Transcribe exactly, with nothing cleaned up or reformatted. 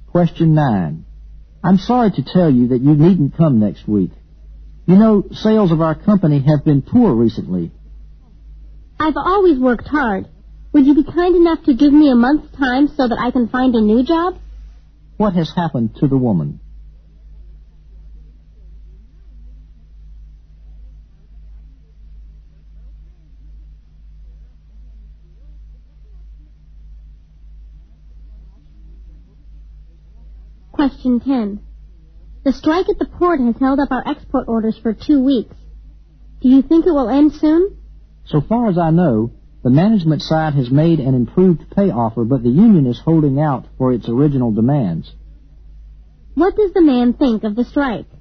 Question nine. I'm sorry to tell you that you needn't come next week. You know, sales of our company have been poor recently. I've always worked hard. Would you be kind enough to give me a month's time so that I can find a new job? What has happened to the woman? Question ten. The strike at the port has held up our export orders for two weeks. Do you think it will end soon? So far as I know, the management side has made an improved pay offer, but the union is holding out for its original demands. What does the man think of the strike?